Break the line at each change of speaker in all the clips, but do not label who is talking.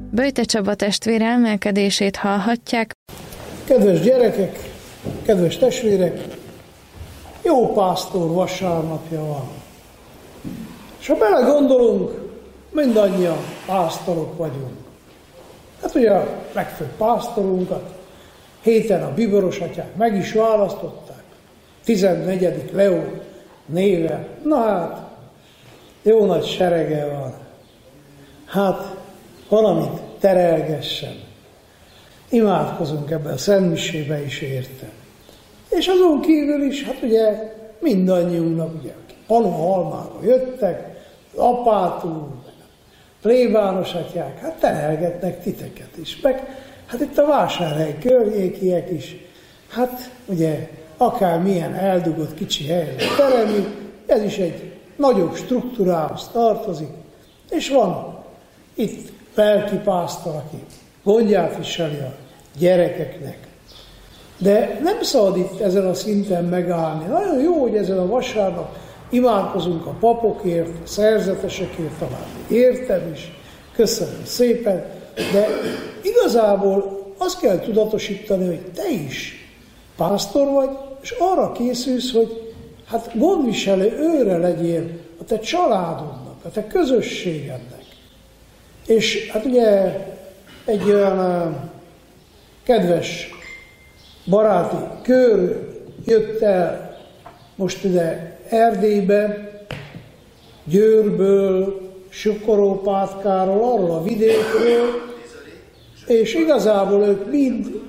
Böjte Csaba testvér elmélkedését hallhatják.
Kedves gyerekek, kedves testvérek, jó pásztor vasárnapja van. És ha belegondolunk, mindannyian pásztorok vagyunk. Hát ugye a legfőbb pásztorunkat héten a bíboros atyák meg is választották. 14. Leó néven. Na hát, jó nagy serege van. Hát, valamit terelgessen. Imádkozunk ebben a szentmisébe is érte. És azon kívül is, hát ugye mindannyiunknak, ugye, akik Panohalmáról jöttek, az apától, plébános atyák, hát terelgetnek titeket is. Meg hát itt a Vásárhely környékiek is, hát ugye akármilyen eldugott kicsi helyre terelni, ez is egy nagyobb struktúrához tartozik, és van itt lelkipásztor, aki gondját viseli a gyerekeknek. De nem szabad itt ezen a szinten megállni. Nagyon jó, hogy ezen a vasárnap imádkozunk a papokért, a szerzetesekért, talán értem is, köszönöm szépen, de igazából azt kell tudatosítani, hogy te is pásztor vagy, és arra készülsz, hogy hát gondviselő őre legyél a te családodnak, a te közösségednek. És hát ugye egy olyan kedves baráti kör jött el most ide Erdélybe, Győrből, Sukorópátkáról, arról a vidékről, és igazából ők mind,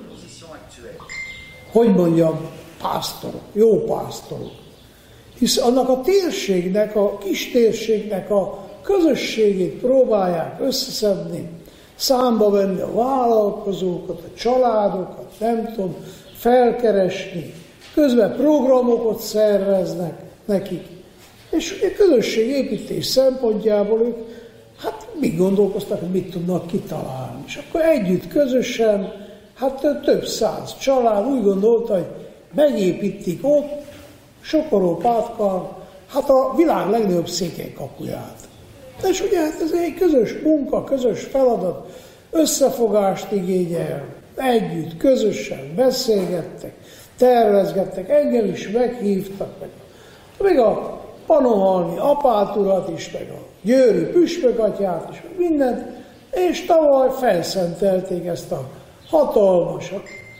hogy mondjam, pásztorok, jó pásztorok. Hisz annak a térségnek, a kis térségnek a közösségét próbálják összeszedni, számba venni a vállalkozókat, a családokat, nem tudom, felkeresni, közben programokat szerveznek nekik. És a közösségépítés szempontjából ők, hát mit gondolkoztak, hogy mit tudnak kitalálni. És akkor együtt, közösen, hát több száz család úgy gondolta, hogy megépítik ott, Sokorópátkán, hát a világ legnagyobb székelykapuját. És ugye hát ez egy közös munka, közös feladat, összefogást igényel, együtt, közösen beszélgettek, tervezgettek, engem is meghívtak, meg a panohalmi apáturat is, meg a győri püspökatyát is, meg mindent, és tavaly felszentelték ezt a hatalmas,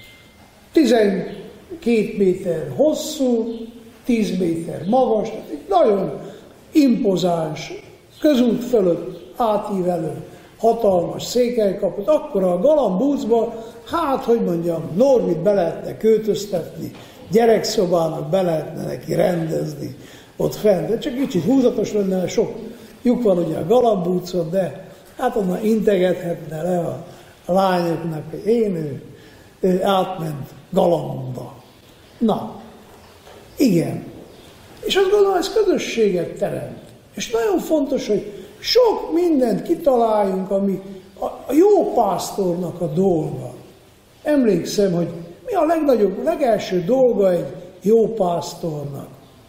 12 méter hosszú, 10 méter magas, tehát egy nagyon impozáns, közút fölött átívelő, hatalmas székelykaput, akkor a galambúcba, hát, hogy mondjam, Norvit be lehetne költöztetni, gyerekszobának be lehetne neki rendezni ott fent, de csak kicsit húzatos lenne, mert sok lyuk van ugye a galambúcon, de hát onnan integethetne le a lányoknak, hogy ő átment galamba. Na, igen. És azt gondolom, ez közösséget teremt. És nagyon fontos, hogy sok mindent kitaláljunk, ami a jó pásztornak a dolga. Emlékszem, hogy mi a legnagyobb, legelső dolga egy jó pásztornak.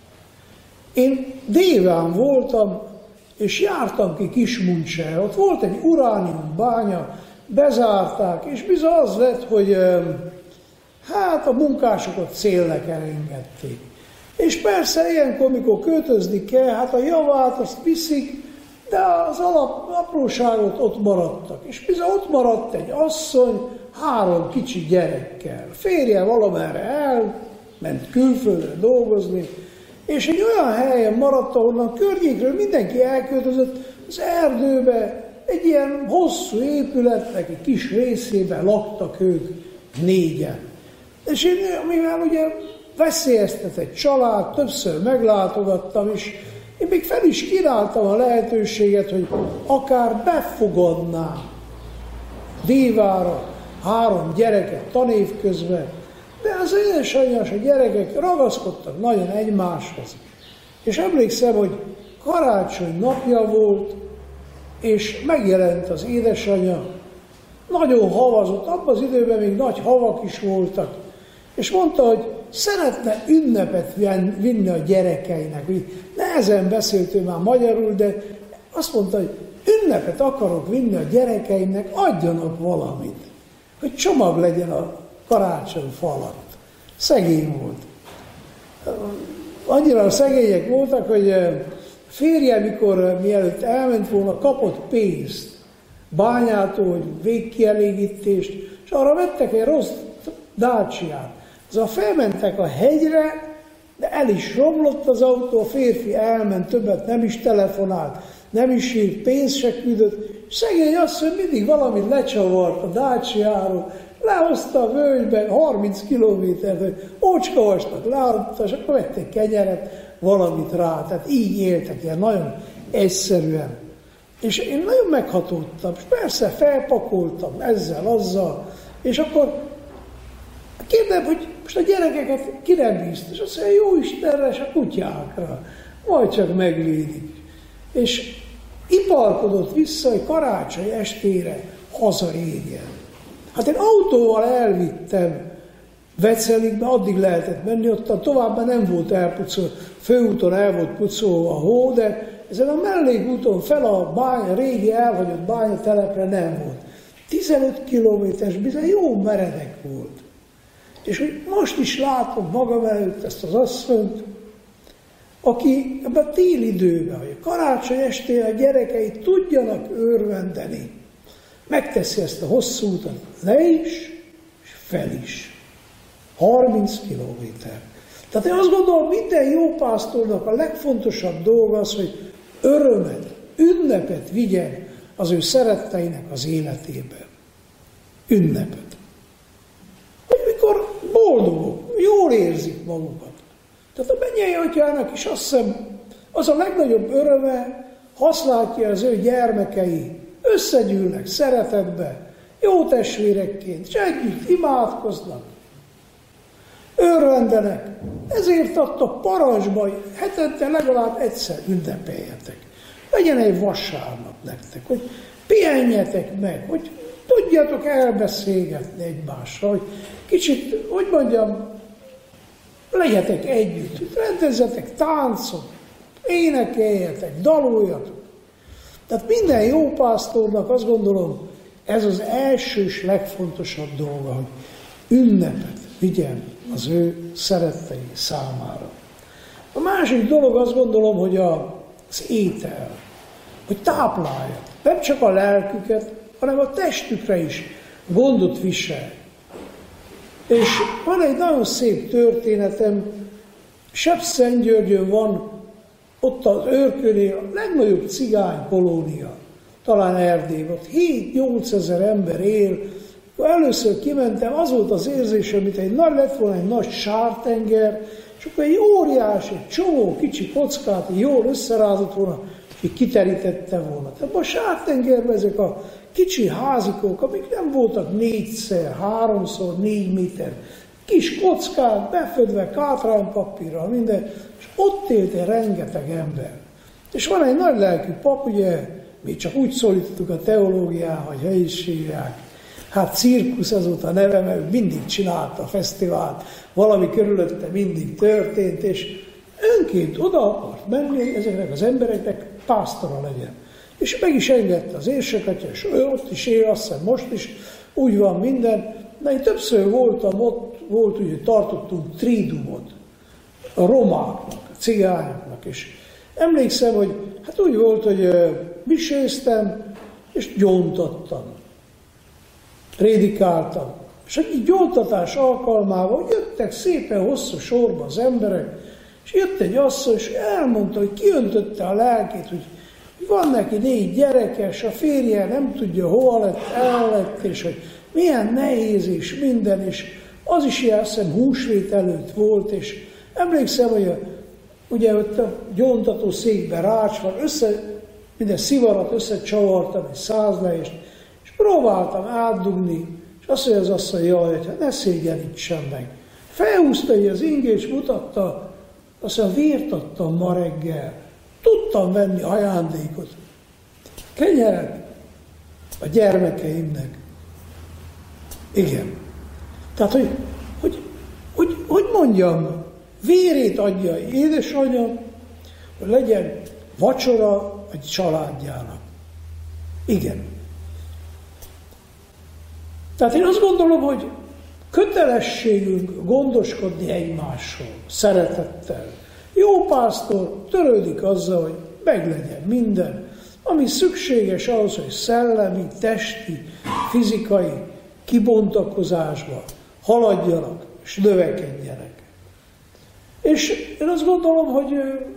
Én Déván voltam, és jártam ki Kismuncsára. Ott volt egy uránium bánya, bezárták, és bizony az lett, hogy hát a munkásokat célnek elengedték. És persze ilyenkor, amikor költözni kell, hát a javát azt viszik, de az apróságot ott maradtak. És bizony ott maradt egy asszony 3 kicsi gyerekkel. Férje valamerre elment külföldre dolgozni, és egy olyan helyen maradt, ahonnan környékről mindenki elköltözött az erdőbe, egy ilyen hosszú épületnek egy kis részében laktak ők 4-en. És én, mivel ugye veszélyeztetett család, többször meglátogattam, és én még fel is kínáltam a lehetőséget, hogy akár befogadnám Dévára 3 gyereket tanév közben, de az édesanyja és a gyerekek ragaszkodtak nagyon egymáshoz. És emlékszem, hogy karácsony napja volt, és megjelent az édesanyja, nagyon havazott, abban az időben még nagy havak is voltak, és mondta, hogy szeretne ünnepet vinni a gyerekeinek. Nehezen beszélt ő már magyarul, de azt mondta, hogy ünnepet akarok vinni a gyerekeimnek, adjanak valamit, hogy csomag legyen a karácsony fa alatt. Szegény volt. Annyira szegények voltak, hogy férje, mikor mielőtt elment volna, kapott pénzt bányától, hogy végkielégítést, és arra vettek egy rossz Daciát. Szóval felmentek a hegyre, de el is romlott az autó, a férfi elment, többet nem is telefonált, nem is írt, pénzt se küldött, és szegény asszony mindig valamit lecsavart a Daciáról, lehozta a völgyben 30 kilométert, hogy ócskavasnak leadta, és akkor vettek kenyeret, valamit rá. Tehát így éltek, ilyen nagyon egyszerűen. És én nagyon meghatódtam, és persze felpakoltam ezzel, azzal, és akkor kérdem, hogy most a gyerekeket kire bízt, és azt mondja, jó Istenre, és a kutyákra, majd csak megvédik. És iparkodott vissza, hogy karácsony estére hazaérjen. Hát én autóval elvittem Veceligbe, addig lehetett menni, ottan továbbá nem volt elpucolva, főúton el volt pucolva a hó, de ezen a mellékúton fel a bánya, régi elhagyott bányatelepre nem volt. 15 kilométeres, bizony jó meredek volt. És hogy most is látom magam előtt ezt az asszonyt, aki ebben a téli időben, hogy a karácsony estére a gyerekei tudjanak örvendeni, megteszi ezt a hosszú utat le is, és fel is. 30 kilométer. Tehát én azt gondolom, minden jó pásztornak a legfontosabb dolga az, hogy örömet, ünnepet vigyen az ő szeretteinek az életébe. Ünnepet. Hogy mikor boldogok, jól érzik magukat. Tehát a mennyei atyának is azt hiszem, az a legnagyobb öröme, ha azt látja, az ő gyermekei összegyűlnek szeretetbe, jó testvérekként, és együtt imádkoznak, örvendenek. Ezért adta parancsba, hogy hetente legalább egyszer ünnepeljetek. Legyen egy vasárnap nektek, hogy pihenjetek meg, hogy tudjatok elbeszélgetni egymással, hogy kicsit, hogy mondjam, legyetek együtt, rendezzetek táncot, énekeljetek, daloljatok. Tehát minden jó pásztornak azt gondolom, ez az első és legfontosabb dolga, hogy ünnepet vigyen az ő szerettei számára. A másik dolog azt gondolom, hogy az étel, hogy táplálja. Nem csak a lelküket, hanem a testükre is gondot visel. És van egy nagyon szép történetem, Sepszentgyörgyön van, ott az Őrkönél a legnagyobb cigány kolónia, talán Erdélyben, ott 7-8 ezer ember él. Először kimentem, az volt az érzésem, mint egy nagy lett volna, egy nagy sártenger, és akkor egy óriási, egy csomó kicsi kockát jól összerázott volna, és kiterítette volna. Tehát a sártengerben ezek a kicsi házikók, amik nem voltak 4x3x4 méter, kis kockák, befedve kátránypapírral, minden, és ott élt egy rengeteg ember. És van egy nagy lelkű pap, ugye, mi csak úgy szólítottuk a teológiát, hogy helyiségek, hát cirkusz az volt a neve, mert mindig csinálta a fesztivált, valami körülötte mindig történt, és önként oda akart menni, hogy ezeknek az embereknek pásztora legyen. És meg is engedte az érseket, és ő ott is él, azt hiszem most is, úgy van minden. De én többször voltam ott, volt úgy, hogy tartottunk trídumot a romáknak, a cigányoknak, és emlékszem, hogy hát úgy volt, hogy miséztem, és gyóntattam. Prédikáltam. És egy gyóntatás alkalmával jöttek szépen hosszú sorba az emberek, és jött egy asszony, és elmondta, hogy kiöntötte a lelkét, hogy van neki 4 gyereke, és a férje nem tudja, hova lett, el lett, és hogy milyen nehéz, és minden, és az is ilyen, azt hiszem, húsvét előtt volt, és emlékszem, hogy ugye ott a gyóntató székben rács van, minden szivarat összecsavartam, egy 100 lejést, és próbáltam átdugni, és azt mondja az asszony, jaj, hát ne szégyenítsen meg. Felhúzta így az ingét, és mutatta, azt mondja, vért adtam ma reggel. Tudtam venni ajándékot. Kenyeret a gyermekeimnek. Igen. Tehát, hogy mondjam, vérét adja édesanyja, hogy legyen vacsora egy családjának. Igen. Tehát én azt gondolom, hogy kötelességünk gondoskodni egymásról, szeretettel. Jó pásztor törődik azzal, hogy meglegyen minden, ami szükséges ahhoz, hogy szellemi, testi, fizikai kibontakozásba haladjanak és növekedjenek. És én azt gondolom, hogy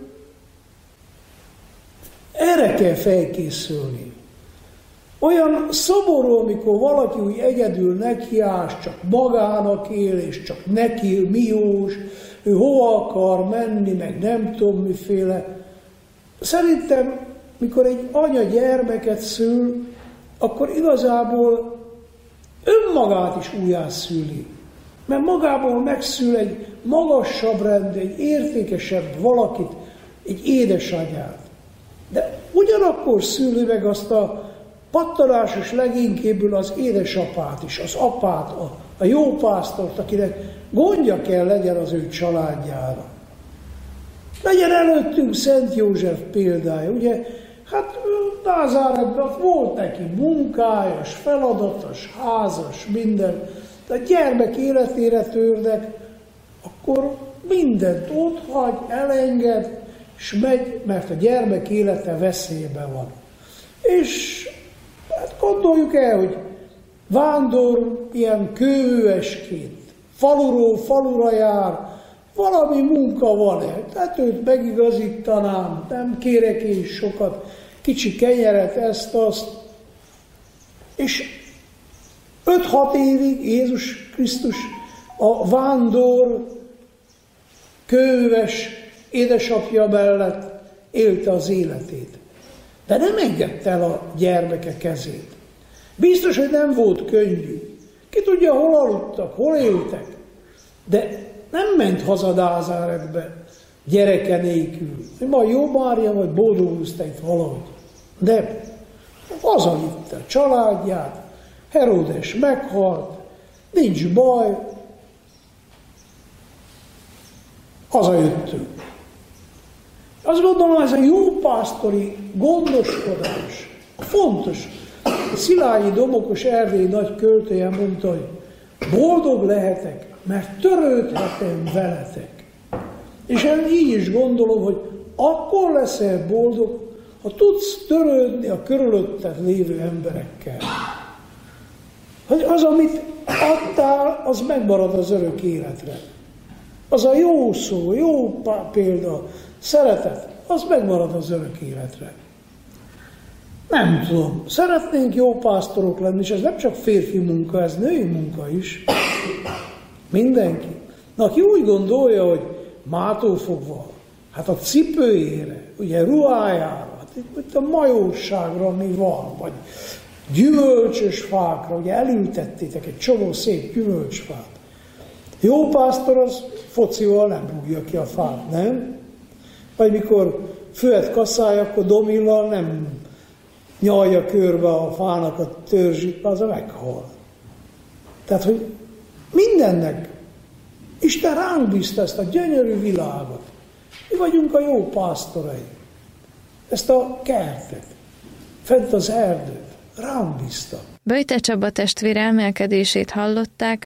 erre kell felkészülni. Olyan szomorú, amikor valaki úgy egyedül nekiás, csak magának él, és csak neki miós, ő hova akar menni, meg nem tudom miféle. Szerintem, mikor egy anya gyermeket szül, akkor igazából önmagát is újjászüli. Mert magából megszül egy magasabb rendű, egy értékesebb valakit, egy édesanyát. De ugyanakkor szüli meg azt a pattanásos legénykéből az édesapát is, az apát, a jó pásztort, akinek gondja kell legyen az ő családjára. Legyen előttünk Szent József példája, ugye, hát Názáretben volt neki munkájas, feladatos, házas, minden, de a gyermek életére törnek, akkor mindent ott hagy, elenged, és megy, mert a gyermek élete veszélyben van. És hát gondoljuk el, hogy vándor ilyen kőművesként, faluról falura jár, valami munka van-e, tehát őt megigazítanám, nem kérek én sokat, kicsi kenyeret, ezt-azt. És 5-6 évig Jézus Krisztus a vándor, kőműves édesapja mellett élte az életét. De nem engedte el a gyermeke kezét. Biztos, hogy nem volt könnyű. Ki tudja, hol aludtak, hol éltek. De nem ment haza Názáretbe gyereke nélkül. Majd jó Mária, vagy boldogulsz te itt valahogy. De hazavitte a családját, Heródes meghalt, nincs baj, hazajöttünk. Azt gondolom, ez a jó pásztori gondoskodás fontos. Szilágyi Domokos erdélyi nagy költője mondta, hogy boldog lehetek, mert törődhetem veletek. És én így is gondolom, hogy akkor leszel boldog, ha tudsz törődni a körülötted lévő emberekkel. Hogy az, amit adtál, az megmarad az örök életre. Az a jó szó, jó példa, szeretet, az megmarad az örök életre. Nem tudom, szeretnénk jó pásztorok lenni, és ez nem csak férfi munka, ez női munka is. Mindenki. Na, aki úgy gondolja, hogy mától fogva, hát a cipőjére, ugye ruhájára, hát itt a majóságra, ami van, vagy gyümölcsös fákra, ugye elültettétek egy csomó szép gyümölcsfát. Jó pásztor az focival nem rúgja ki a fát, nem? Vagy mikor főhet kaszálja, akkor domillal nem nyalja körbe a fának a törzsit, az a meghal. Tehát, hogy mindennek Isten ránk bízta ezt a gyönyörű világot. Mi vagyunk a jó pásztorai. Ezt a kertet, fent az erdőt, ránk bízta.
Böjte Csaba testvér elmélkedését hallották,